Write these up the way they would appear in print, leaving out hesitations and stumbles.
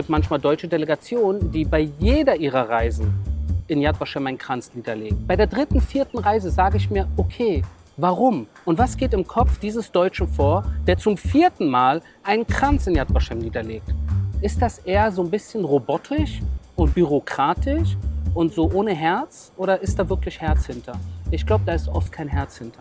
gibt manchmal deutsche Delegationen, die bei jeder ihrer Reisen in Yad Vashem einen Kranz niederlegen. Bei der dritten, vierten Reise sage ich mir, okay, warum? Und was geht im Kopf dieses Deutschen vor, der zum vierten Mal einen Kranz in Yad Vashem niederlegt? Ist das eher so ein bisschen robotisch und bürokratisch und so ohne Herz? Oder ist da wirklich Herz hinter? Ich glaube, da ist oft kein Herz hinter.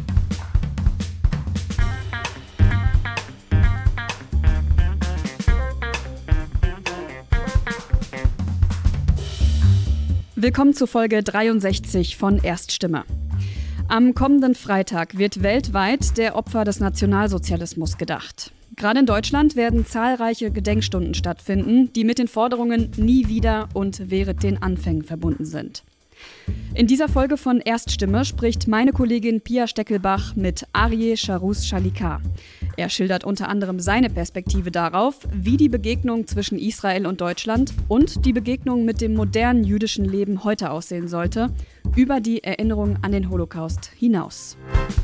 Willkommen zu Folge 63 von Erststimme. Am kommenden Freitag wird weltweit der Opfer des Nationalsozialismus gedacht. Gerade in Deutschland werden zahlreiche Gedenkstunden stattfinden, die mit den Forderungen Nie wieder und Wehret den Anfängen verbunden sind. In dieser Folge von Erststimme spricht meine Kollegin Pia Steckelbach mit Aryeh Charus Shalikar. Er schildert unter anderem seine Perspektive darauf, wie die Begegnung zwischen Israel und Deutschland und die Begegnung mit dem modernen jüdischen Leben heute aussehen sollte, über die Erinnerung an den Holocaust hinaus.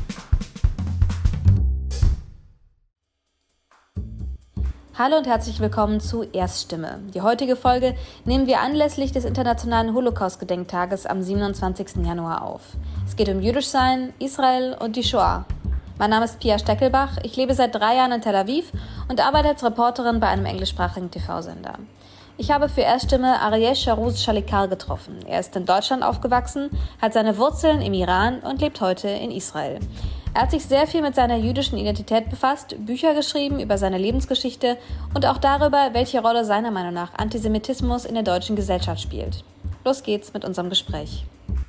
Hallo und herzlich willkommen zu Erststimme. Die heutige Folge nehmen wir anlässlich des Internationalen Holocaust-Gedenktages am 27. Januar auf. Es geht um Jüdischsein, Israel und die Shoah. Mein Name ist Pia Steckelbach, ich lebe seit 3 Jahren in Tel Aviv und arbeite als Reporterin bei einem englischsprachigen TV-Sender. Ich habe für Erststimme Aryeh Charus Shalikar getroffen. Er ist in Deutschland aufgewachsen, hat seine Wurzeln im Iran und lebt heute in Israel. Er hat sich sehr viel mit seiner jüdischen Identität befasst, Bücher geschrieben über seine Lebensgeschichte und auch darüber, welche Rolle seiner Meinung nach Antisemitismus in der deutschen Gesellschaft spielt. Los geht's mit unserem Gespräch.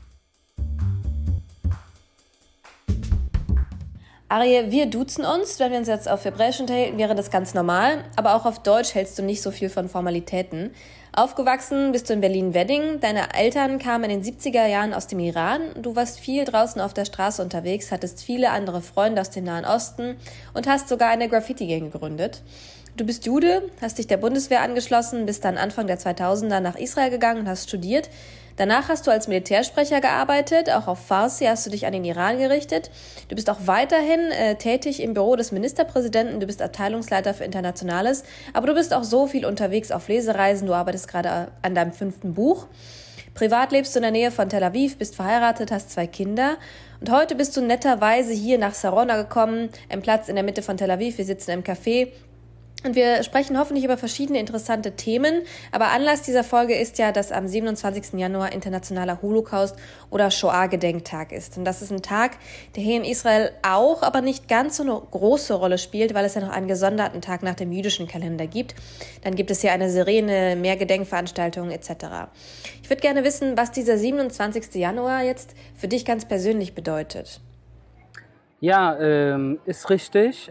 Aryeh, wir duzen uns. Wenn wir uns jetzt auf Hebräisch unterhalten, wäre das ganz normal. Aber auch auf Deutsch hältst du nicht so viel von Formalitäten. Aufgewachsen bist du in Berlin-Wedding. Deine Eltern kamen in den 70er Jahren aus dem Iran. Du warst viel draußen auf der Straße unterwegs, hattest viele andere Freunde aus dem Nahen Osten und hast sogar eine Graffiti-Gang gegründet. Du bist Jude, hast dich der Bundeswehr angeschlossen, bist dann Anfang der 2000er nach Israel gegangen und hast studiert. Danach hast du als Militärsprecher gearbeitet, auch auf Farsi hast du dich an den Iran gerichtet. Du bist auch weiterhin tätig im Büro des Ministerpräsidenten, du bist Abteilungsleiter für Internationales, aber du bist auch so viel unterwegs auf Lesereisen, du arbeitest gerade an deinem 5. Buch. Privat lebst du in der Nähe von Tel Aviv, bist verheiratet, hast 2 Kinder und heute bist du netterweise hier nach Sarona gekommen, ein Platz in der Mitte von Tel Aviv, wir sitzen im Café. Und wir sprechen hoffentlich über verschiedene interessante Themen, aber Anlass dieser Folge ist ja, dass am 27. Januar internationaler Holocaust- oder Shoah-Gedenktag ist. Und das ist ein Tag, der hier in Israel auch, aber nicht ganz so eine große Rolle spielt, weil es ja noch einen gesonderten Tag nach dem jüdischen Kalender gibt. Dann gibt es hier eine Sirene, mehr Gedenkveranstaltungen etc. Ich würde gerne wissen, was dieser 27. Januar jetzt für dich ganz persönlich bedeutet. Ja, ist richtig.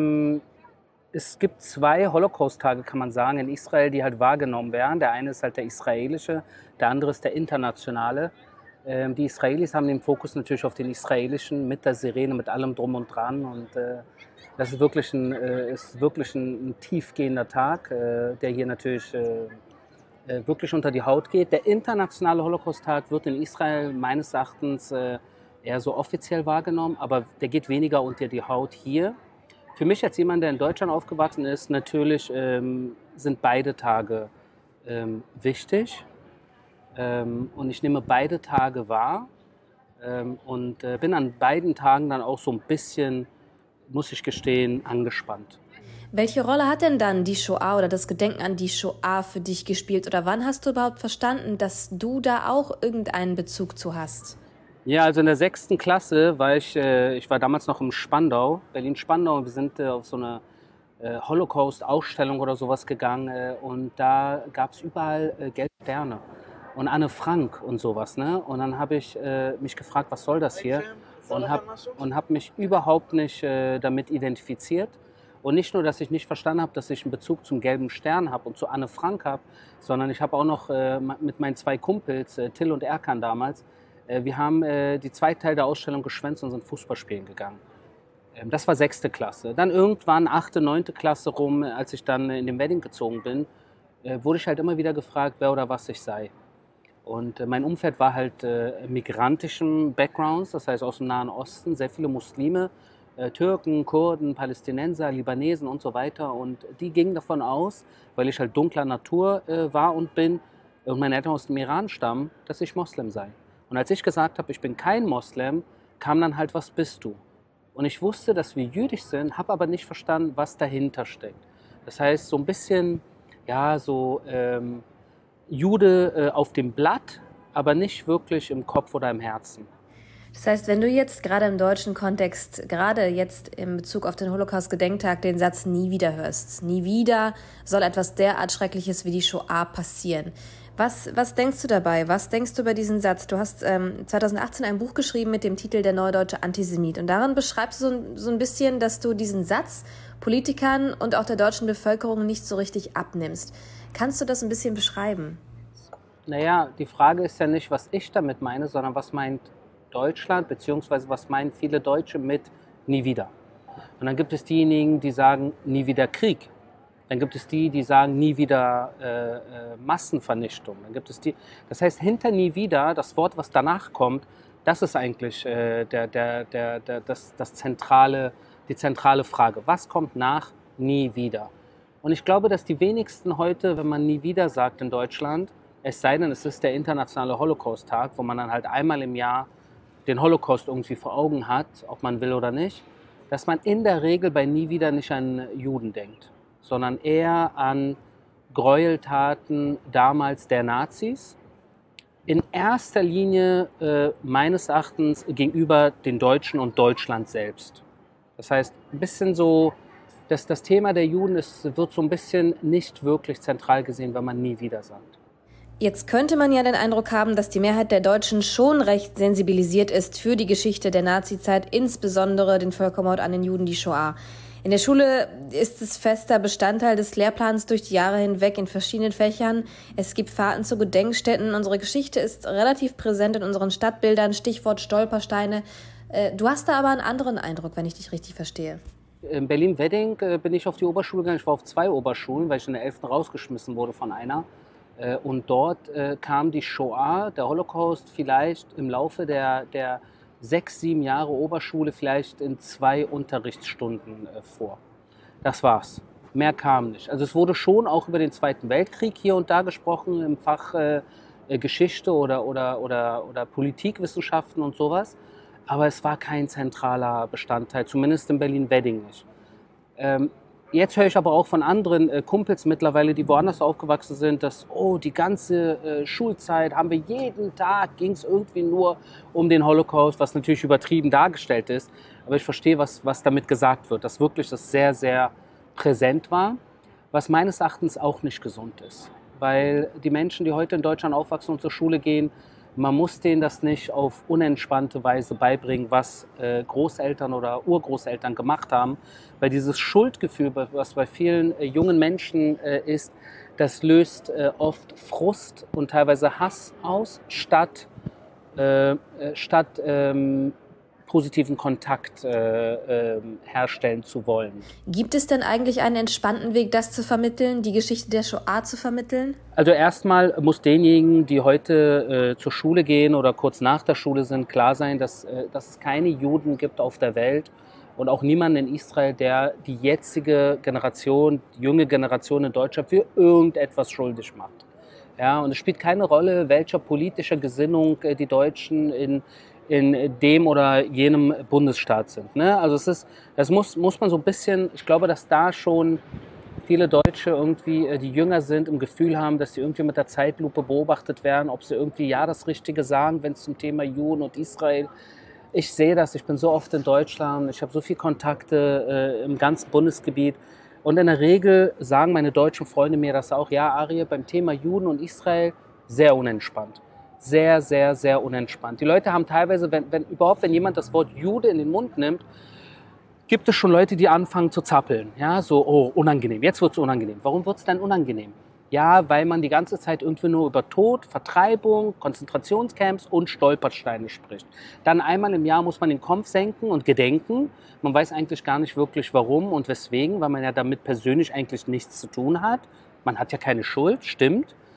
Es gibt 2 Holocaust-Tage, kann man sagen, in Israel, die halt wahrgenommen werden. Der eine ist halt der israelische, der andere ist der internationale. Die Israelis haben den Fokus natürlich auf den israelischen, mit der Sirene, mit allem drum und dran. Und das ist wirklich ein tiefgehender Tag, der hier natürlich wirklich unter die Haut geht. Der internationale Holocaust-Tag wird in Israel meines Erachtens eher so offiziell wahrgenommen, aber der geht weniger unter die Haut hier. Für mich als jemand, der in Deutschland aufgewachsen ist, natürlich sind beide Tage wichtig und ich nehme beide Tage wahr und bin an beiden Tagen dann auch so ein bisschen, muss ich gestehen, angespannt. Welche Rolle hat denn dann die Shoah oder das Gedenken an die Shoah für dich gespielt oder wann hast du überhaupt verstanden, dass du da auch irgendeinen Bezug zu hast? Ja, also in der 6. Klasse war ich war damals noch im Spandau, Berlin-Spandau. Wir sind auf so eine Holocaust-Ausstellung oder sowas gegangen und da gab es überall gelbe Sterne und Anne Frank und sowas. Ne? Und dann habe ich mich gefragt, was soll das hier? Und hab mich überhaupt nicht damit identifiziert. Und nicht nur, dass ich nicht verstanden habe, dass ich einen Bezug zum gelben Stern habe und zu Anne Frank habe, sondern ich habe auch noch mit meinen 2 Kumpels, Till und Erkan damals, wir haben die 2. Teil der Ausstellung geschwänzt und sind Fußball spielen gegangen. Das war 6. Klasse. Dann irgendwann 8., 9. Klasse rum, als ich dann in den Wedding gezogen bin, wurde ich halt immer wieder gefragt, wer oder was ich sei. Und mein Umfeld war halt migrantischem Backgrounds, das heißt aus dem Nahen Osten, sehr viele Muslime. Türken, Kurden, Palästinenser, Libanesen und so weiter. Und die gingen davon aus, weil ich halt dunkler Natur war und bin und meine Eltern aus dem Iran stammen, dass ich Moslem sei. Und als ich gesagt habe, ich bin kein Moslem, kam dann halt, was bist du? Und ich wusste, dass wir jüdisch sind, habe aber nicht verstanden, was dahinter steckt. Das heißt, so ein bisschen, ja, so Jude auf dem Blatt, aber nicht wirklich im Kopf oder im Herzen. Das heißt, wenn du jetzt gerade im deutschen Kontext, gerade jetzt in Bezug auf den Holocaust-Gedenktag, den Satz nie wieder hörst, nie wieder soll etwas derart Schreckliches wie die Shoah passieren. Was denkst du dabei? Was denkst du über diesen Satz? Du hast 2018 ein Buch geschrieben mit dem Titel Der Neudeutsche Antisemit. Und darin beschreibst du so ein bisschen, dass du diesen Satz Politikern und auch der deutschen Bevölkerung nicht so richtig abnimmst. Kannst du das ein bisschen beschreiben? Naja, die Frage ist ja nicht, was ich damit meine, sondern was meint Deutschland, beziehungsweise was meinen viele Deutsche mit nie wieder. Und dann gibt es diejenigen, die sagen, nie wieder Krieg. Dann gibt es die, die sagen, nie wieder Massenvernichtung. Dann gibt es die, das heißt, hinter nie wieder, das Wort, was danach kommt, das ist eigentlich die zentrale Frage. Was kommt nach nie wieder? Und ich glaube, dass die wenigsten heute, wenn man nie wieder sagt in Deutschland, es sei denn, es ist der internationale Holocaust-Tag, wo man dann halt einmal im Jahr den Holocaust irgendwie vor Augen hat, ob man will oder nicht, dass man in der Regel bei nie wieder nicht an Juden denkt, sondern eher an Gräueltaten damals der Nazis. In erster Linie meines Erachtens gegenüber den Deutschen und Deutschland selbst. Das heißt, ein bisschen so, dass das Thema der Juden wird so ein bisschen nicht wirklich zentral gesehen, wenn man nie wieder sagt. Jetzt könnte man ja den Eindruck haben, dass die Mehrheit der Deutschen schon recht sensibilisiert ist für die Geschichte der Nazizeit, insbesondere den Völkermord an den Juden, die Shoah. In der Schule ist es fester Bestandteil des Lehrplans durch die Jahre hinweg in verschiedenen Fächern. Es gibt Fahrten zu Gedenkstätten. Unsere Geschichte ist relativ präsent in unseren Stadtbildern, Stichwort Stolpersteine. Du hast da aber einen anderen Eindruck, wenn ich dich richtig verstehe. In Berlin-Wedding bin ich auf die Oberschule gegangen. Ich war auf 2 Oberschulen, weil ich in der 11. rausgeschmissen wurde von einer. Und dort kam die Shoah, der Holocaust, vielleicht im Laufe der 6, 7 Jahre Oberschule vielleicht in 2 Unterrichtsstunden vor. Das war's. Mehr kam nicht. Also es wurde schon auch über den Zweiten Weltkrieg hier und da gesprochen im Fach Geschichte oder Politikwissenschaften und sowas. Aber es war kein zentraler Bestandteil, zumindest in Berlin-Wedding nicht. Jetzt höre ich aber auch von anderen Kumpels mittlerweile, die woanders aufgewachsen sind, dass die ganze Schulzeit haben wir jeden Tag, ging es irgendwie nur um den Holocaust, was natürlich übertrieben dargestellt ist. Aber ich verstehe, was damit gesagt wird, dass wirklich das sehr, sehr präsent war, was meines Erachtens auch nicht gesund ist. Weil die Menschen, die heute in Deutschland aufwachsen und zur Schule gehen, man muss denen das nicht auf unentspannte Weise beibringen, was Großeltern oder Urgroßeltern gemacht haben. Weil dieses Schuldgefühl, was bei vielen jungen Menschen ist, das löst oft Frust und teilweise Hass aus, statt positiven Kontakt herstellen zu wollen. Gibt es denn eigentlich einen entspannten Weg, das zu vermitteln, die Geschichte der Shoah zu vermitteln? Also erstmal muss denjenigen, die heute zur Schule gehen oder kurz nach der Schule sind, klar sein, dass es keine Juden gibt auf der Welt und auch niemanden in Israel, der die jetzige Generation, die junge Generation in Deutschland für irgendetwas schuldig macht. Ja, und es spielt keine Rolle, welcher politischer Gesinnung die Deutschen in dem oder jenem Bundesstaat sind. Ne? Also das muss man so ein bisschen, ich glaube, dass da schon viele Deutsche irgendwie, die jünger sind, im Gefühl haben, dass sie irgendwie mit der Zeitlupe beobachtet werden, ob sie irgendwie ja das Richtige sagen, wenn es zum Thema Juden und Israel. Ich sehe das, ich bin so oft in Deutschland, ich habe so viele Kontakte im ganzen Bundesgebiet und in der Regel sagen meine deutschen Freunde mir das auch, ja Arie, beim Thema Juden und Israel sehr unentspannt. Sehr, sehr, sehr unentspannt. Die Leute haben teilweise, wenn jemand das Wort Jude in den Mund nimmt, gibt es schon Leute, die anfangen zu zappeln. Ja, so, unangenehm, jetzt wird es unangenehm. Warum wird es denn unangenehm? Ja, weil man die ganze Zeit irgendwie nur über Tod, Vertreibung, Konzentrationscamps und Stolpersteine spricht. Dann einmal im Jahr muss man den Kopf senken und gedenken. Man weiß eigentlich gar nicht wirklich warum und weswegen, weil man ja damit persönlich eigentlich nichts zu tun hat. Man hat ja keine Schuld, stimmt.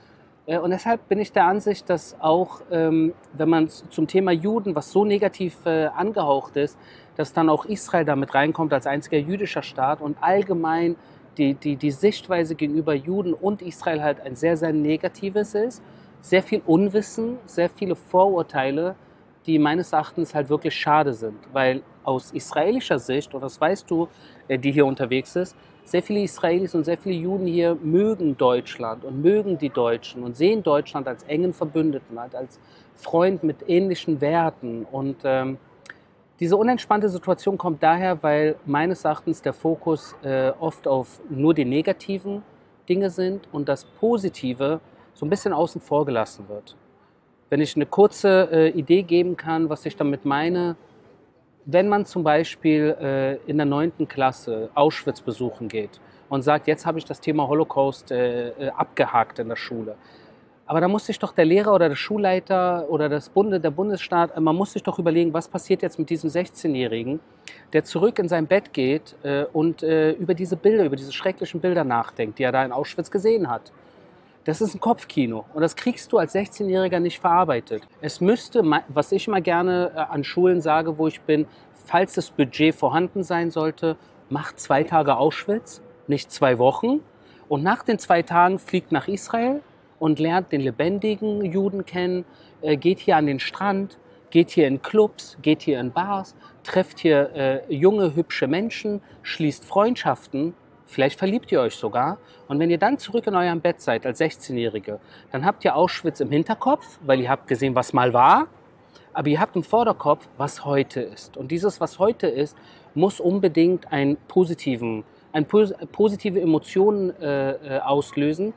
Und deshalb bin ich der Ansicht, dass auch, wenn man zum Thema Juden, was so negativ angehaucht ist, dass dann auch Israel damit reinkommt als einziger jüdischer Staat und allgemein die Sichtweise gegenüber Juden und Israel halt ein sehr, sehr negatives ist. Sehr viel Unwissen, sehr viele Vorurteile, die meines Erachtens halt wirklich schade sind. Weil aus israelischer Sicht, und das weißt du, die hier unterwegs ist, sehr viele Israelis und sehr viele Juden hier mögen Deutschland und mögen die Deutschen und sehen Deutschland als engen Verbündeten, als Freund mit ähnlichen Werten. Und diese unentspannte Situation kommt daher, weil meines Erachtens der Fokus oft auf nur die negativen Dinge sind und das Positive so ein bisschen außen vor gelassen wird. Wenn ich eine kurze Idee geben kann, was ich damit meine, wenn man zum Beispiel in der 9. Klasse Auschwitz besuchen geht und sagt, jetzt habe ich das Thema Holocaust abgehakt in der Schule. Aber da muss sich doch der Lehrer oder der Schulleiter oder der Bundesstaat, man muss sich doch überlegen, was passiert jetzt mit diesem 16-Jährigen, der zurück in sein Bett geht und über diese Bilder, über diese schrecklichen Bilder nachdenkt, die er da in Auschwitz gesehen hat. Das ist ein Kopfkino und das kriegst du als 16-Jähriger nicht verarbeitet. Es müsste, was ich immer gerne an Schulen sage, wo ich bin, falls das Budget vorhanden sein sollte, macht 2 Tage Auschwitz, nicht 2 Wochen. Und nach den 2 Tagen fliegt nach Israel und lernt den lebendigen Juden kennen, geht hier an den Strand, geht hier in Clubs, geht hier in Bars, trefft hier junge, hübsche Menschen, schließt Freundschaften. Vielleicht verliebt ihr euch sogar. Und wenn ihr dann zurück in eurem Bett seid als 16-Jährige, dann habt ihr Auschwitz im Hinterkopf, weil ihr habt gesehen, was mal war. Aber ihr habt im Vorderkopf, was heute ist. Und dieses, was heute ist, muss unbedingt positive Emotionen auslösen.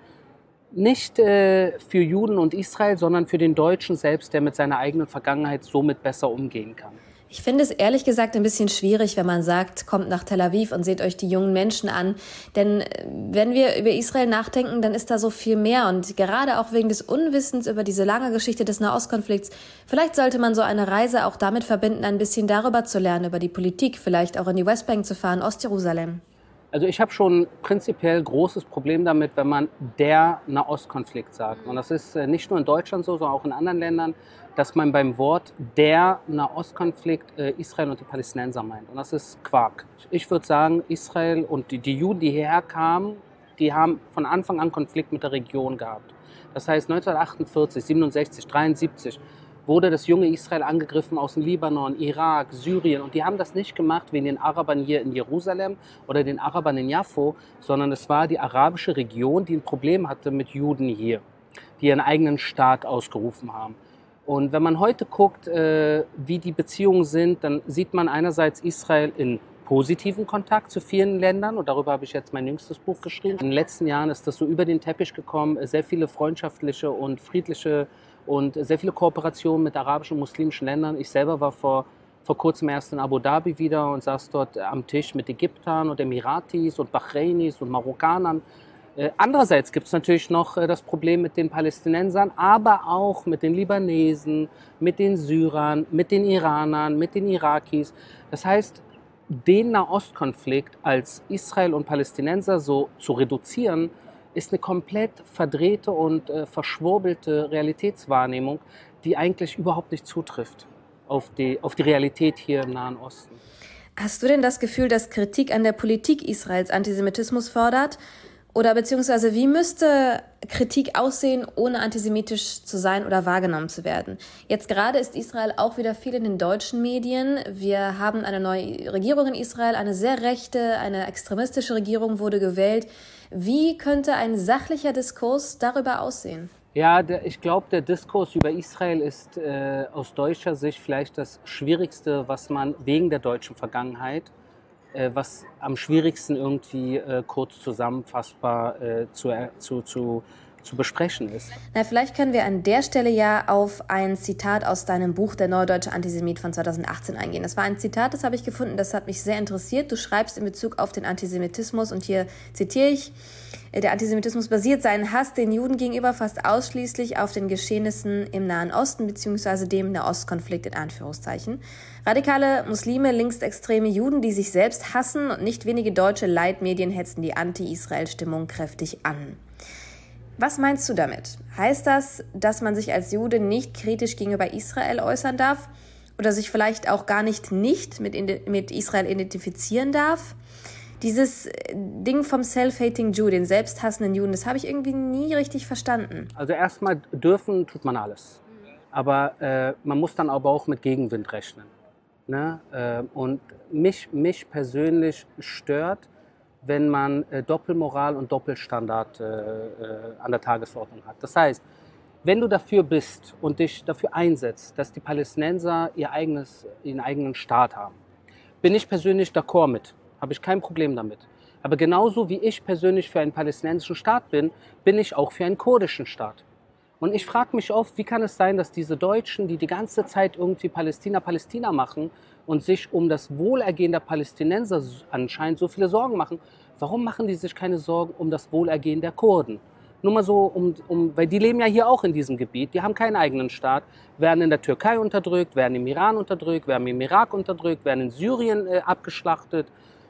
Nicht für Juden und Israel, sondern für den Deutschen selbst, der mit seiner eigenen Vergangenheit somit besser umgehen kann. Ich finde es ehrlich gesagt ein bisschen schwierig, wenn man sagt, kommt nach Tel Aviv und seht euch die jungen Menschen an. Denn wenn wir über Israel nachdenken, dann ist da so viel mehr. Und gerade auch wegen des Unwissens über diese lange Geschichte des Nahostkonflikts, vielleicht sollte man so eine Reise auch damit verbinden, ein bisschen darüber zu lernen, über die Politik, vielleicht auch in die Westbank zu fahren, Ostjerusalem. Also ich habe schon prinzipiell großes Problem damit, wenn man der Nahostkonflikt sagt. Und das ist nicht nur in Deutschland so, sondern auch in anderen Ländern, dass man beim Wort der Nahostkonflikt Israel und die Palästinenser meint. Und das ist Quark. Ich würde sagen, Israel und die Juden, die hierher kamen, die haben von Anfang an Konflikt mit der Region gehabt. Das heißt 1948, 67, 73 wurde das junge Israel angegriffen aus dem Libanon, Irak, Syrien. Und die haben das nicht gemacht wegen den Arabern hier in Jerusalem oder den Arabern in Jaffo, sondern es war die arabische Region, die ein Problem hatte mit Juden hier, die ihren eigenen Staat ausgerufen haben. Und wenn man heute guckt, wie die Beziehungen sind, dann sieht man einerseits Israel in positiven Kontakt zu vielen Ländern. Und darüber habe ich jetzt mein jüngstes Buch geschrieben. In den letzten Jahren ist das so über den Teppich gekommen, sehr viele freundschaftliche und friedliche und sehr viele Kooperationen mit arabischen und muslimischen Ländern. Ich selber war vor kurzem erst in Abu Dhabi wieder und saß dort am Tisch mit Ägyptern und Emiratis und Bahrainis und Marokkanern. Andererseits gibt es natürlich noch das Problem mit den Palästinensern, aber auch mit den Libanesen, mit den Syrern, mit den Iranern, mit den Irakis. Das heißt, den Nahostkonflikt als Israel und Palästinenser so zu reduzieren, ist eine komplett verdrehte und verschwurbelte Realitätswahrnehmung, die eigentlich überhaupt nicht zutrifft auf die Realität hier im Nahen Osten. Hast du denn das Gefühl, dass Kritik an der Politik Israels Antisemitismus fördert? Oder beziehungsweise wie müsste Kritik aussehen, ohne antisemitisch zu sein oder wahrgenommen zu werden? Jetzt gerade ist Israel auch wieder viel in den deutschen Medien. Wir haben eine neue Regierung in Israel, eine sehr rechte, eine extremistische Regierung wurde gewählt. Wie könnte ein sachlicher Diskurs darüber aussehen? Ja, ich glaube, der Diskurs über Israel ist aus deutscher Sicht vielleicht das Schwierigste, was man wegen der deutschen Vergangenheit, was am schwierigsten irgendwie kurz zusammenfassbar zu besprechen ist. Na, vielleicht können wir an der Stelle ja auf ein Zitat aus deinem Buch Der neue deutsche Antisemit von 2018 eingehen. Das war ein Zitat, das habe ich gefunden, das hat mich sehr interessiert. Du schreibst in Bezug auf den Antisemitismus und hier zitiere ich: Der Antisemitismus basiert seinen Hass den Juden gegenüber fast ausschließlich auf den Geschehnissen im Nahen Osten bzw. dem Nahostkonflikt in Anführungszeichen. Radikale Muslime, linksextreme Juden, die sich selbst hassen, und nicht wenige deutsche Leitmedien hetzen die Anti-Israel-Stimmung kräftig an. Was meinst du damit? Heißt das, dass man sich als Jude nicht kritisch gegenüber Israel äußern darf oder sich vielleicht auch gar nicht mit Israel identifizieren darf? Dieses Ding vom Self-Hating Jew, den selbsthassenden Juden, das habe ich irgendwie nie richtig verstanden. Also erstmal dürfen tut man alles. Aber man muss dann aber auch mit Gegenwind rechnen. Ne? Und mich persönlich stört, wenn man Doppelmoral und Doppelstandard an der Tagesordnung hat. Das heißt, wenn du dafür bist und dich dafür einsetzt, dass die Palästinenser ihren eigenen Staat haben, bin ich persönlich d'accord mit. Habe ich kein Problem damit. Aber genauso wie ich persönlich für einen palästinensischen Staat bin, bin ich auch für einen kurdischen Staat. Und ich frage mich oft, wie kann es sein, dass diese Deutschen, die die ganze Zeit irgendwie Palästina machen und sich um das Wohlergehen der Palästinenser anscheinend so viele Sorgen machen, warum machen die sich keine Sorgen um das Wohlergehen der Kurden? Nur mal so, weil die leben ja hier auch in diesem Gebiet, die haben keinen eigenen Staat, werden in der Türkei unterdrückt, werden im Iran unterdrückt, werden im Irak unterdrückt, werden in Syrien abgeschlachtet.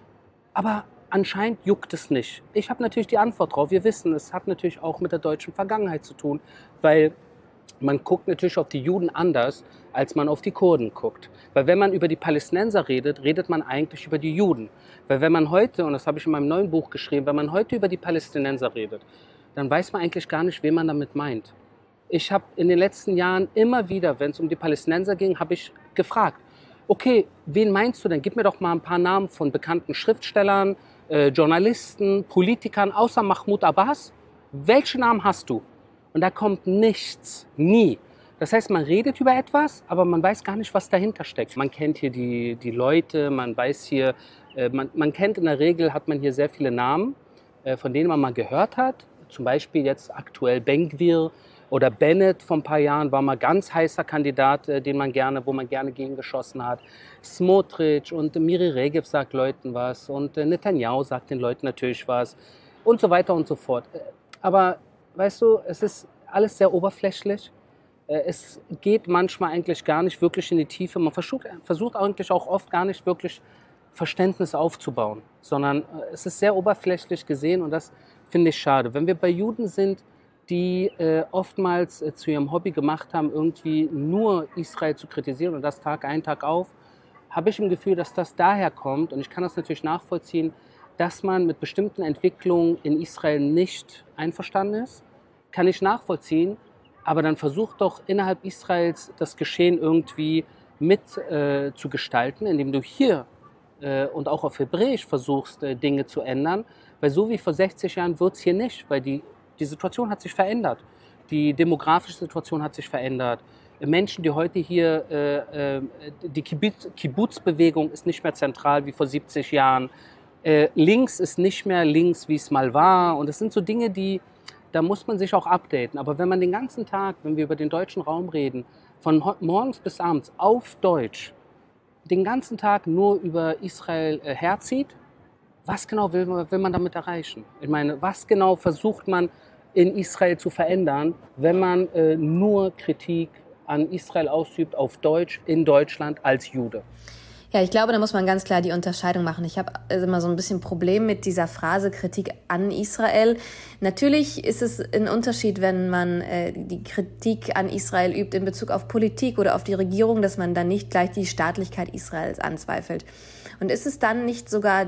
Aber anscheinend juckt es nicht. Ich habe natürlich die Antwort drauf. Wir wissen, es hat natürlich auch mit der deutschen Vergangenheit zu tun, weil man guckt natürlich auf die Juden anders, als man auf die Kurden guckt. Weil wenn man über die Palästinenser redet, redet man eigentlich über die Juden. Weil wenn man heute, und das habe ich in meinem neuen Buch geschrieben, wenn man heute über die Palästinenser redet, dann weiß man eigentlich gar nicht, wen man damit meint. Ich habe in den letzten Jahren immer wieder, wenn es um die Palästinenser ging, habe ich gefragt, okay, wen meinst du denn? Gib mir doch mal ein paar Namen von bekannten Schriftstellern, Journalisten, Politikern, außer Mahmoud Abbas. Welche Namen hast du? Und da kommt nichts, nie. Das heißt, man redet über etwas, aber man weiß gar nicht, was dahinter steckt. Man kennt hier die Leute, man weiß hier, man kennt in der Regel, hat man hier sehr viele Namen, von denen man mal gehört hat. Zum Beispiel jetzt aktuell Ben Gvir oder Bennett vor ein paar Jahren war mal ganz heißer Kandidat, wo man gerne gegen geschossen hat. Smotrich und Miri Regev sagt Leuten was und Netanyahu sagt den Leuten natürlich was und so weiter und so fort. Aber weißt du, es ist alles sehr oberflächlich. Es geht manchmal eigentlich gar nicht wirklich in die Tiefe. Man versucht eigentlich auch oft gar nicht wirklich Verständnis aufzubauen, sondern es ist sehr oberflächlich gesehen und das finde ich schade. Wenn wir bei Juden sind, die oftmals zu ihrem Hobby gemacht haben, irgendwie nur Israel zu kritisieren und das Tag ein, Tag auf, habe ich im Gefühl, dass das daher kommt, und ich kann das natürlich nachvollziehen, dass man mit bestimmten Entwicklungen in Israel nicht einverstanden ist. Kann ich nachvollziehen, aber dann versuch doch innerhalb Israels das Geschehen irgendwie mit zu gestalten, indem du hier und auch auf Hebräisch versuchst, Dinge zu ändern, weil so wie vor 60 Jahren wird es hier nicht, weil die Situation hat sich verändert. Die demografische Situation hat sich verändert. Menschen, die heute hier, die Kibbutz-Bewegung ist nicht mehr zentral wie vor 70 Jahren. Links ist nicht mehr links, wie es mal war. Und das sind so Dinge, da muss man sich auch updaten. Aber wenn man den ganzen Tag, wenn wir über den deutschen Raum reden, von morgens bis abends auf Deutsch, den ganzen Tag nur über Israel herzieht, was genau will man damit erreichen? Ich meine, was genau versucht man in Israel zu verändern, wenn man nur Kritik an Israel ausübt auf Deutsch in Deutschland als Jude? Ja, ich glaube, da muss man ganz klar die Unterscheidung machen. Ich habe immer so ein bisschen Problem mit dieser Phrase Kritik an Israel. Natürlich ist es ein Unterschied, wenn man die Kritik an Israel übt in Bezug auf Politik oder auf die Regierung, dass man dann nicht gleich die Staatlichkeit Israels anzweifelt. Und ist es dann nicht sogar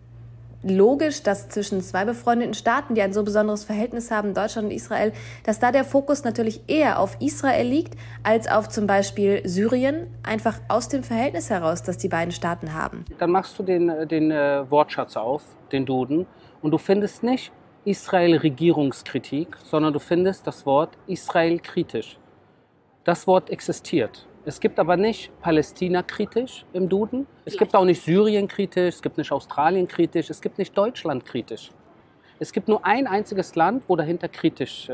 logisch, dass zwischen zwei befreundeten Staaten, die ein so besonderes Verhältnis haben, Deutschland und Israel, dass da der Fokus natürlich eher auf Israel liegt, als auf zum Beispiel Syrien, einfach aus dem Verhältnis heraus, das die beiden Staaten haben? Dann machst du den Wortschatz auf, den Duden, und du findest nicht Israel-Regierungskritik, sondern du findest das Wort Israel-kritisch. Das Wort existiert. Es gibt aber nicht Palästina-kritisch im Duden, es gibt auch nicht Syrien-kritisch, es gibt nicht Australien-kritisch, es gibt nicht Deutschland-kritisch. Es gibt nur ein einziges Land, wo dahinter kritisch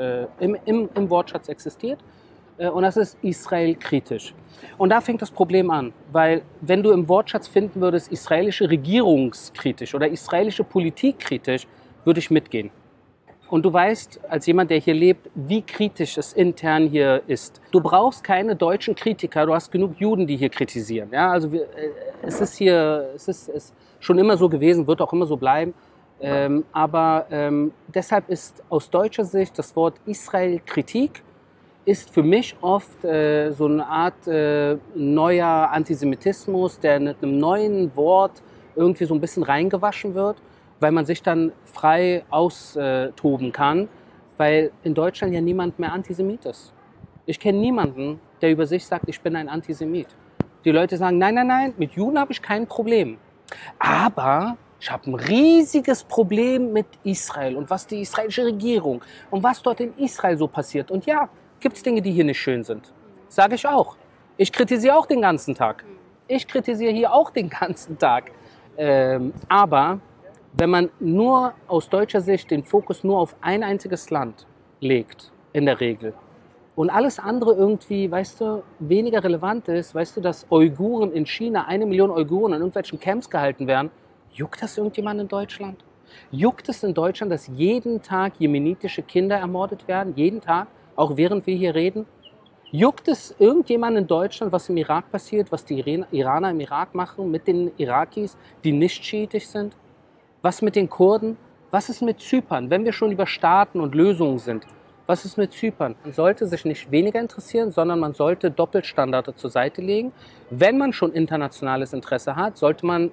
im Wortschatz existiert, und das ist Israel-kritisch. Und da fängt das Problem an, weil wenn du im Wortschatz finden würdest, israelische Regierungskritisch oder israelische Politikkritisch, würde ich mitgehen. Und du weißt, als jemand, der hier lebt, wie kritisch es intern hier ist. Du brauchst keine deutschen Kritiker, du hast genug Juden, die hier kritisieren. Ja, also es ist schon immer so gewesen, wird auch immer so bleiben. Deshalb ist aus deutscher Sicht das Wort Israel-Kritik ist für mich oft so eine Art neuer Antisemitismus, der mit einem neuen Wort irgendwie so ein bisschen reingewaschen wird, weil man sich dann frei austoben kann, weil in Deutschland ja niemand mehr Antisemit ist. Ich kenne niemanden, der über sich sagt, ich bin ein Antisemit. Die Leute sagen, nein, nein, nein, mit Juden habe ich kein Problem. Aber ich habe ein riesiges Problem mit Israel und was die israelische Regierung und was dort in Israel so passiert. Und ja, gibt es Dinge, die hier nicht schön sind. Sage ich auch. Ich kritisiere auch den ganzen Tag. Ich kritisiere hier auch den ganzen Tag. Aber wenn man nur aus deutscher Sicht den Fokus nur auf ein einziges Land legt, in der Regel, und alles andere irgendwie, weißt du, weniger relevant ist, weißt du, dass Uiguren in China, 1 Million Uiguren in irgendwelchen Camps gehalten werden, juckt das irgendjemand in Deutschland? Juckt es in Deutschland, dass jeden Tag jemenitische Kinder ermordet werden? Jeden Tag? Auch während wir hier reden? Juckt es irgendjemand in Deutschland, was im Irak passiert, was die Iraner im Irak machen mit den Irakis, die nicht schiitisch sind? Was mit den Kurden? Was ist mit Zypern? Wenn wir schon über Staaten und Lösungen sind, was ist mit Zypern? Man sollte sich nicht weniger interessieren, sondern man sollte Doppelstandards zur Seite legen. Wenn man schon internationales Interesse hat, sollte man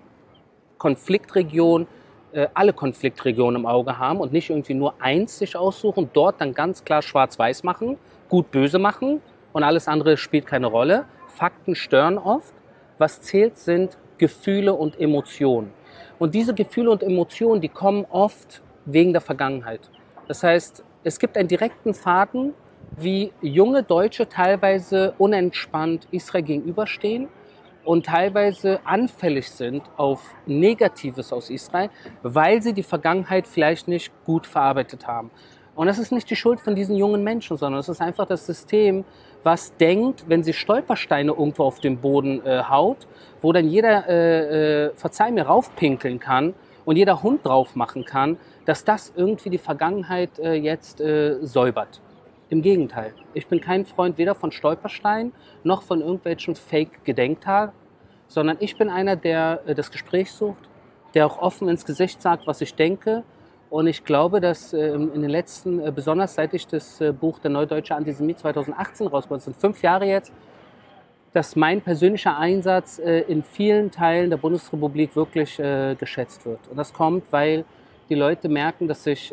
alle Konfliktregionen im Auge haben und nicht irgendwie nur eins sich aussuchen, dort dann ganz klar schwarz-weiß machen, gut-böse machen und alles andere spielt keine Rolle. Fakten stören oft. Was zählt, sind Gefühle und Emotionen. Und diese Gefühle und Emotionen, die kommen oft wegen der Vergangenheit. Das heißt, es gibt einen direkten Faden, wie junge Deutsche teilweise unentspannt Israel gegenüberstehen und teilweise anfällig sind auf Negatives aus Israel, weil sie die Vergangenheit vielleicht nicht gut verarbeitet haben. Und das ist nicht die Schuld von diesen jungen Menschen, sondern es ist einfach das System, was denkt, wenn sie Stolpersteine irgendwo auf den Boden haut, wo dann jeder, verzeih mir, raufpinkeln kann und jeder Hund drauf machen kann, dass das irgendwie die Vergangenheit jetzt säubert. Im Gegenteil. Ich bin kein Freund weder von Stolpersteinen noch von irgendwelchen Fake-Gedenktagen, sondern ich bin einer, der das Gespräch sucht, der auch offen ins Gesicht sagt, was ich denke. Und ich glaube, dass in den letzten, besonders seit ich das Buch Der Neudeutsche Antisemit 2018 rausgebracht habe, das sind 5 Jahre jetzt, dass mein persönlicher Einsatz in vielen Teilen der Bundesrepublik wirklich geschätzt wird. Und das kommt, weil die Leute merken, dass ich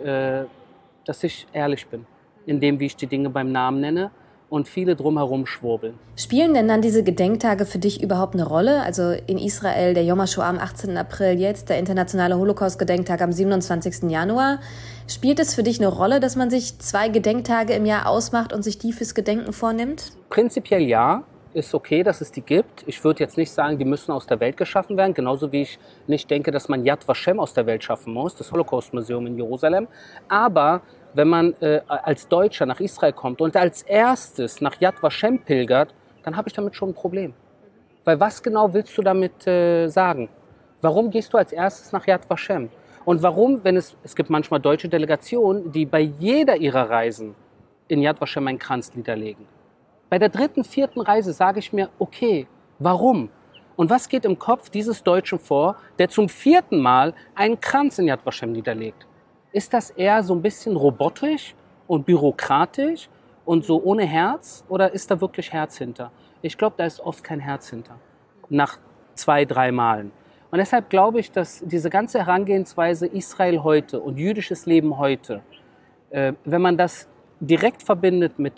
ehrlich bin in dem, wie ich die Dinge beim Namen nenne und viele drumherum schwurbeln. Spielen denn dann diese Gedenktage für dich überhaupt eine Rolle? Also in Israel der Yom HaShoah am 18. April, jetzt der internationale Holocaust-Gedenktag am 27. Januar. Spielt es für dich eine Rolle, dass man sich 2 Gedenktage im Jahr ausmacht und sich die fürs Gedenken vornimmt? Prinzipiell ja. Ist okay, dass es die gibt. Ich würde jetzt nicht sagen, die müssen aus der Welt geschaffen werden, genauso wie ich nicht denke, dass man Yad Vashem aus der Welt schaffen muss, das Holocaust-Museum in Jerusalem. Aber wenn man als Deutscher nach Israel kommt und als erstes nach Yad Vashem pilgert, dann habe ich damit schon ein Problem. Weil was genau willst du damit sagen? Warum gehst du als erstes nach Yad Vashem? Und warum, wenn es gibt manchmal deutsche Delegationen, die bei jeder ihrer Reisen in Yad Vashem einen Kranz niederlegen. Bei der 3., 4. Reise sage ich mir, okay, warum? Und was geht im Kopf dieses Deutschen vor, der zum 4. Mal einen Kranz in Yad Vashem niederlegt? Ist das eher so ein bisschen robotisch und bürokratisch und so ohne Herz oder ist da wirklich Herz hinter? Ich glaube, da ist oft kein Herz hinter, nach 2, 3 Malen. Und deshalb glaube ich, dass diese ganze Herangehensweise Israel heute und jüdisches Leben heute, wenn man das direkt verbindet mit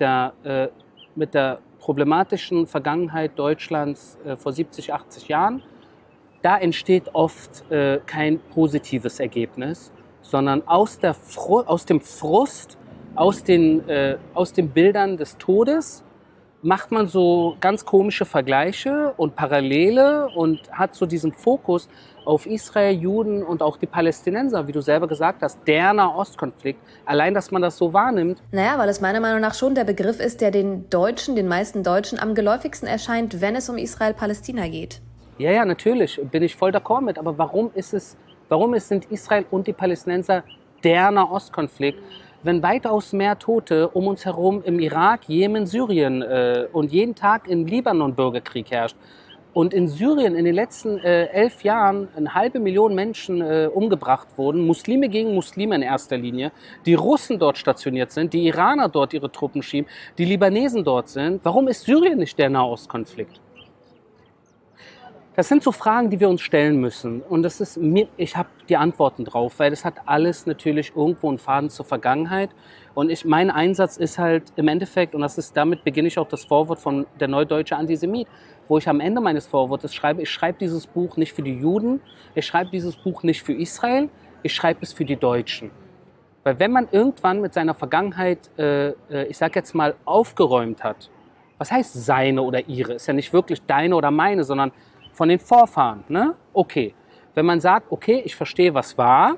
der problematischen Vergangenheit Deutschlands vor 70, 80 Jahren, da entsteht oft kein positives Ergebnis, sondern aus dem Frust, aus den Bildern des Todes macht man so ganz komische Vergleiche und Parallele und hat so diesen Fokus auf Israel, Juden und auch die Palästinenser, wie du selber gesagt hast, der Nahostkonflikt. Allein, dass man das so wahrnimmt. Naja, weil es meiner Meinung nach schon der Begriff ist, der den meisten Deutschen am geläufigsten erscheint, wenn es um Israel-Palästina geht. Ja, natürlich, bin ich voll d'accord mit. Aber warum sind Israel und die Palästinenser der Nahostkonflikt, wenn weitaus mehr Tote um uns herum im Irak, Jemen, Syrien und jeden Tag im Libanon Bürgerkrieg herrscht? und in Syrien in den letzten 11 Jahren 500.000 Menschen umgebracht wurden, Muslime gegen Muslime in erster Linie, die Russen dort stationiert sind, die Iraner dort ihre Truppen schieben, die Libanesen dort sind. Warum ist Syrien nicht der Nahostkonflikt? Das sind so Fragen, die wir uns stellen müssen. Und ich habe die Antworten drauf, weil das hat alles natürlich irgendwo einen Faden zur Vergangenheit. Und mein Einsatz ist halt im Endeffekt, und damit beginne ich auch das Vorwort von der Neudeutsche Antisemit, wo ich am Ende meines Vorwortes schreibe, ich schreibe dieses Buch nicht für die Juden, ich schreibe dieses Buch nicht für Israel, ich schreibe es für die Deutschen. Weil wenn man irgendwann mit seiner Vergangenheit, ich sag jetzt mal, aufgeräumt hat, was heißt seine oder ihre? Ist ja nicht wirklich deine oder meine, sondern von den Vorfahren, ne? Okay. Wenn man sagt, okay, ich verstehe, was war,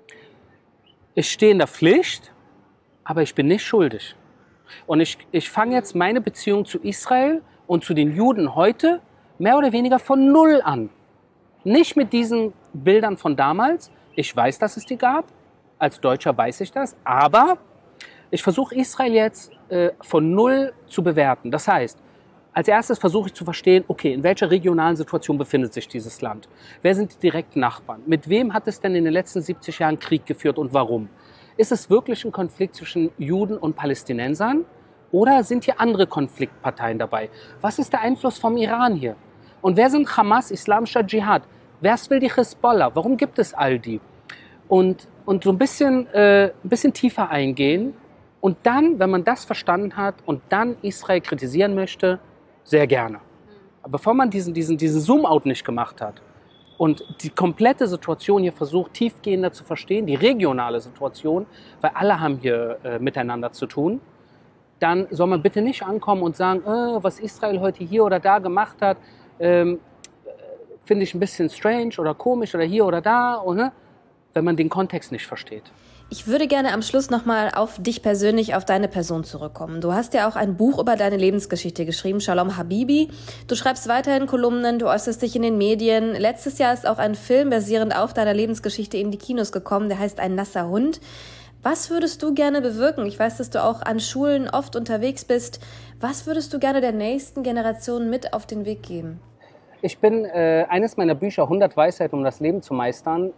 ich stehe in der Pflicht, aber ich bin nicht schuldig. Und ich fange jetzt meine Beziehung zu Israel und zu den Juden heute mehr oder weniger von Null an. Nicht mit diesen Bildern von damals. Ich weiß, dass es die gab. Als Deutscher weiß ich das. Aber ich versuche Israel jetzt von Null zu bewerten. Das heißt, als erstes versuche ich zu verstehen, okay, in welcher regionalen Situation befindet sich dieses Land? Wer sind die direkten Nachbarn? Mit wem hat es denn in den letzten 70 Jahren Krieg geführt und warum? Ist es wirklich ein Konflikt zwischen Juden und Palästinensern? Oder sind hier andere Konfliktparteien dabei? Was ist der Einfluss vom Iran hier? Und wer sind Hamas, Islamischer Dschihad? Wer will die Hisbollah? Warum gibt es all die? Und so ein bisschen tiefer eingehen und dann, wenn man das verstanden hat und dann Israel kritisieren möchte, sehr gerne. Aber bevor man diesen Zoom-out nicht gemacht hat und die komplette Situation hier versucht, tiefgehender zu verstehen, die regionale Situation, weil alle haben hier miteinander zu tun, dann soll man bitte nicht ankommen und sagen, was Israel heute hier oder da gemacht hat, finde ich ein bisschen strange oder komisch oder hier oder da, oder? Wenn man den Kontext nicht versteht. Ich würde gerne am Schluss nochmal auf dich persönlich, auf deine Person zurückkommen. Du hast ja auch ein Buch über deine Lebensgeschichte geschrieben, Shalom Habibi. Du schreibst weiterhin Kolumnen, du äußerst dich in den Medien. Letztes Jahr ist auch ein Film basierend auf deiner Lebensgeschichte in die Kinos gekommen, der heißt Ein nasser Hund. Was würdest du gerne bewirken? Ich weiß, dass du auch an Schulen oft unterwegs bist. Was würdest du gerne der nächsten Generation mit auf den Weg geben? Ich bin, eines meiner Bücher, 100 Weisheiten, um das Leben zu meistern,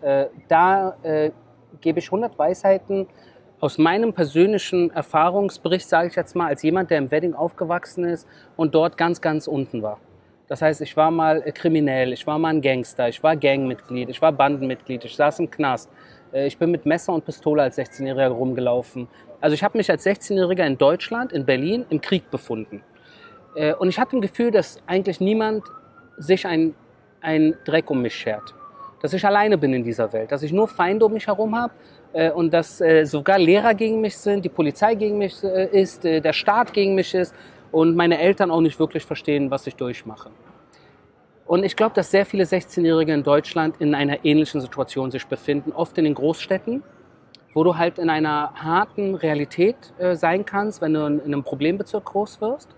gebe ich 100 Weisheiten aus meinem persönlichen Erfahrungsbericht, sage ich jetzt mal, als jemand, der im Wedding aufgewachsen ist und dort ganz, ganz unten war. Das heißt, ich war mal kriminell, ich war mal ein Gangster, ich war Gangmitglied, ich war Bandenmitglied, ich saß im Knast. Ich bin mit Messer und Pistole als 16-Jähriger rumgelaufen. Also ich habe mich als 16-Jähriger in Deutschland, in Berlin, im Krieg befunden. Und ich hatte ein Gefühl, dass eigentlich niemand sich ein Dreck um mich schert. Dass ich alleine bin in dieser Welt, dass ich nur Feinde um mich herum habe und dass sogar Lehrer gegen mich sind, die Polizei gegen mich ist, der Staat gegen mich ist und meine Eltern auch nicht wirklich verstehen, was ich durchmache. Und ich glaube, dass sehr viele 16-Jährige in Deutschland in einer ähnlichen Situation sich befinden, oft in den Großstädten, wo du halt in einer harten Realität sein kannst, wenn du in einem Problembezirk groß wirst.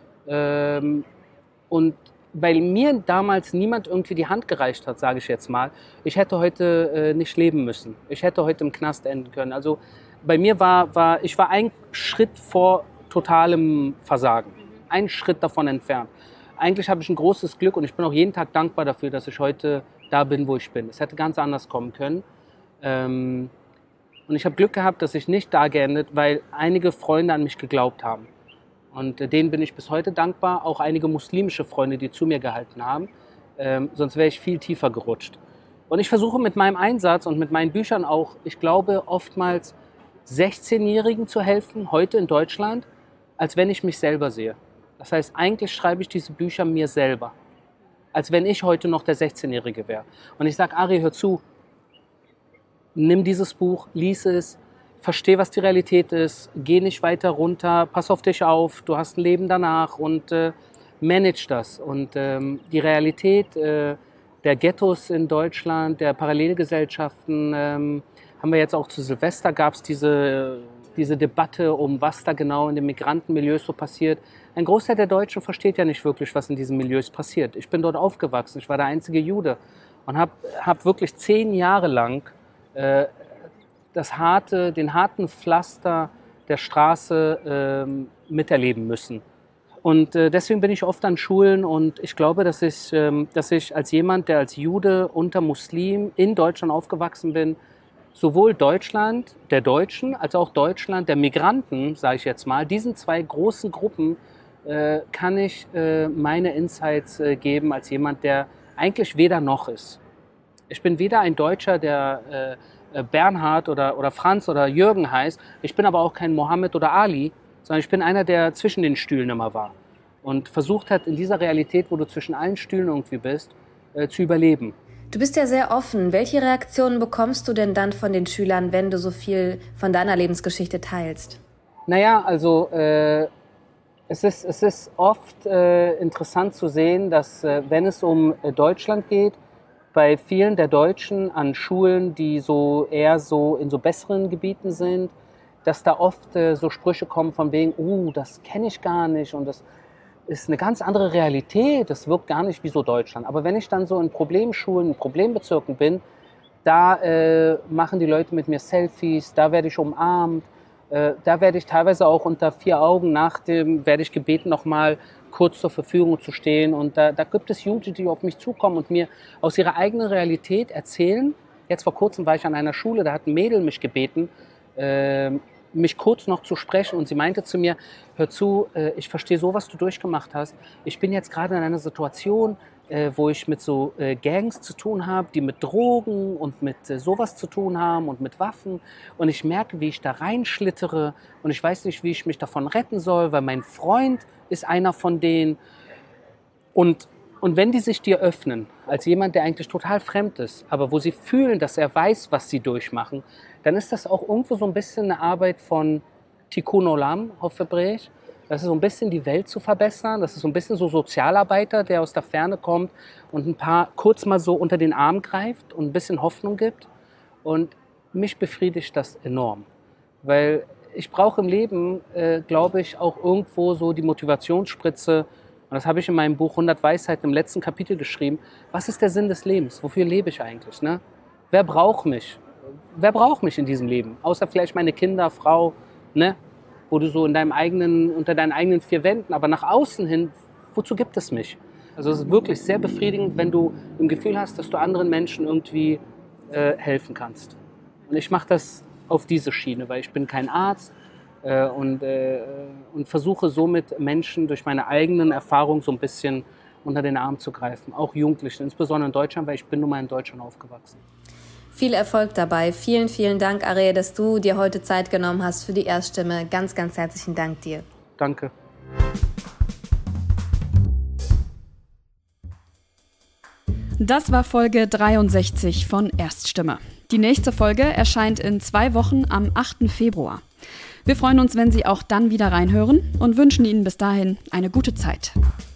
Und weil mir damals niemand irgendwie die Hand gereicht hat, sage ich jetzt mal, ich hätte heute nicht leben müssen. Ich hätte heute im Knast enden können. Also bei mir ich war ein Schritt vor totalem Versagen. Einen Schritt davon entfernt. Eigentlich habe ich ein großes Glück und ich bin auch jeden Tag dankbar dafür, dass ich heute da bin, wo ich bin. Es hätte ganz anders kommen können. Und ich habe Glück gehabt, dass ich nicht da geendet, weil einige Freunde an mich geglaubt haben. Und denen bin ich bis heute dankbar. Auch einige muslimische Freunde, die zu mir gehalten haben. Sonst wäre ich viel tiefer gerutscht. Und ich versuche mit meinem Einsatz und mit meinen Büchern auch, ich glaube, oftmals 16-Jährigen zu helfen, heute in Deutschland, als wenn ich mich selber sehe. Das heißt, eigentlich schreibe ich diese Bücher mir selber, als wenn ich heute noch der 16-Jährige wäre. Und ich sage, Ari, hör zu, nimm dieses Buch, lies es, versteh, was die Realität ist, geh nicht weiter runter, pass auf dich auf, du hast ein Leben danach und manage das. Und die Realität der Ghettos in Deutschland, der Parallelgesellschaften, haben wir jetzt auch zu Silvester, gab es diese Debatte um was da genau in den Migrantenmilieus so passiert. Ein Großteil der Deutschen versteht ja nicht wirklich, was in diesen Milieus passiert. Ich bin dort aufgewachsen, ich war der einzige Jude und hab wirklich 10 Jahre lang den harten Pflaster der Straße miterleben müssen. Und deswegen bin ich oft an Schulen und ich glaube, dass ich als jemand, der als Jude unter Muslim in Deutschland aufgewachsen bin, sowohl Deutschland der Deutschen als auch Deutschland der Migranten, sage ich jetzt mal, diesen zwei großen Gruppen kann ich meine Insights geben als jemand, der eigentlich weder noch ist. Ich bin weder ein Deutscher, der Bernhard oder Franz oder Jürgen heißt. Ich bin aber auch kein Mohammed oder Ali, sondern ich bin einer, der zwischen den Stühlen immer war und versucht hat, in dieser Realität, wo du zwischen allen Stühlen irgendwie bist, zu überleben. Du bist ja sehr offen. Welche Reaktionen bekommst du denn dann von den Schülern, wenn du so viel von deiner Lebensgeschichte teilst? Naja, also es ist oft interessant zu sehen, dass wenn es um Deutschland geht, bei vielen der Deutschen an Schulen, die so eher so in so besseren Gebieten sind, dass da oft so Sprüche kommen von wegen, das kenne ich gar nicht und das ist eine ganz andere Realität, das wirkt gar nicht wie so Deutschland. Aber wenn ich dann so in Problemschulen, in Problembezirken bin, da machen die Leute mit mir Selfies, da werde ich umarmt, da werde ich teilweise auch unter 4 Augen werde ich gebeten, nochmal kurz zur Verfügung zu stehen. Und da gibt es Jugendliche, die auf mich zukommen und mir aus ihrer eigenen Realität erzählen. Jetzt vor kurzem war ich an einer Schule, da hat ein Mädel mich gebeten, mich kurz noch zu sprechen und sie meinte zu mir, hör zu, ich verstehe so, was du durchgemacht hast. Ich bin jetzt gerade in einer Situation, wo ich mit so Gangs zu tun habe, die mit Drogen und mit sowas zu tun haben und mit Waffen. Und ich merke, wie ich da reinschlittere und ich weiß nicht, wie ich mich davon retten soll, weil mein Freund ist einer von denen. Und wenn die sich dir öffnen, als jemand, der eigentlich total fremd ist, aber wo sie fühlen, dass er weiß, was sie durchmachen, dann ist das auch irgendwo so ein bisschen eine Arbeit von Tikkun Olam auf Hebräisch. Das ist so ein bisschen die Welt zu verbessern. Das ist so ein bisschen so Sozialarbeiter, der aus der Ferne kommt und ein paar kurz mal so unter den Arm greift und ein bisschen Hoffnung gibt. Und mich befriedigt das enorm, weil ich brauche im Leben, glaube ich, auch irgendwo so die Motivationsspritze. Und das habe ich in meinem Buch 100 Weisheiten im letzten Kapitel geschrieben. Was ist der Sinn des Lebens? Wofür lebe ich eigentlich? Ne? Wer braucht mich? Wer braucht mich in diesem Leben? Außer vielleicht meine Kinder, Frau, ne? Wo du so unter deinen eigenen 4 Wänden, aber nach außen hin, wozu gibt es mich? Also es ist wirklich sehr befriedigend, wenn du ein Gefühl hast, dass du anderen Menschen irgendwie helfen kannst. Und ich mache das auf diese Schiene, weil ich bin kein Arzt und versuche somit Menschen durch meine eigenen Erfahrungen so ein bisschen unter den Arm zu greifen. Auch Jugendlichen, insbesondere in Deutschland, weil ich bin nun mal in Deutschland aufgewachsen. Viel Erfolg dabei. Vielen, vielen Dank, Ariel, dass du dir heute Zeit genommen hast für die Erststimme. Ganz, ganz herzlichen Dank dir. Danke. Das war Folge 63 von Erststimme. Die nächste Folge erscheint in 2 Wochen am 8. Februar. Wir freuen uns, wenn Sie auch dann wieder reinhören und wünschen Ihnen bis dahin eine gute Zeit.